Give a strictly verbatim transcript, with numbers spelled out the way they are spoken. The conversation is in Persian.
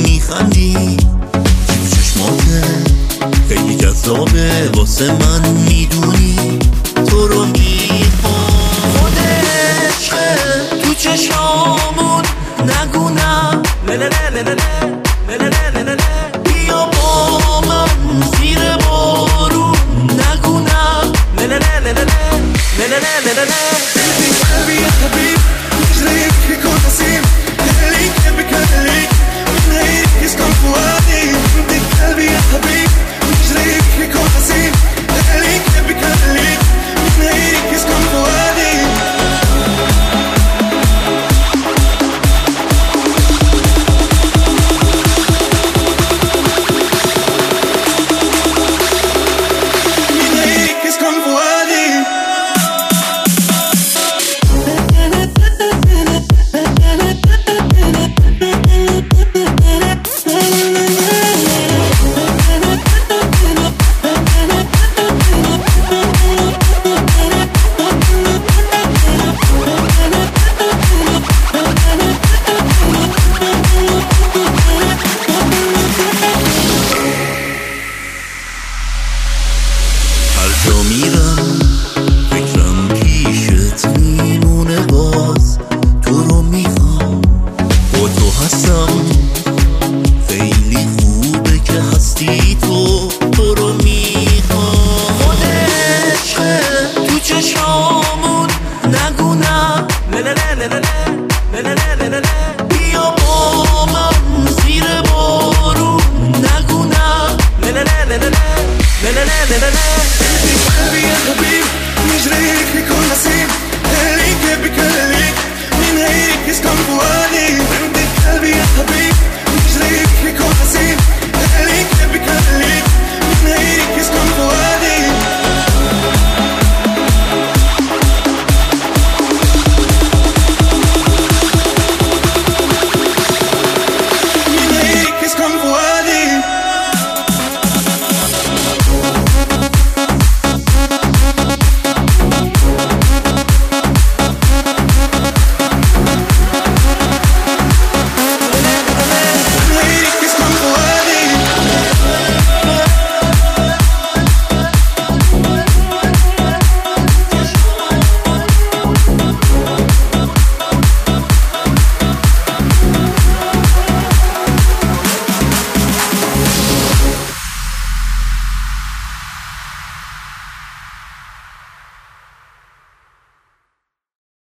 میخندی، تو چشماته خیلی جذابه واسه من، میدونی تو رو میخوام. خود عشقه تو چشامون، نگو نه بیا با من زیر بارون، نگو نه قلبي قلبي يا حبيب رجليك يكون حسين، خليك بكليك رجليك يسكن فؤادي. قلبي يا حبيب رجليك يكون حسين، خليك بكليك رجليك يسكن فؤادي. رجليك يسكن فؤادي. هر جا میرم فکرم پیشت میمونه، باز تو رو میخوام، با تو هستم، خیلی خوبه که هستی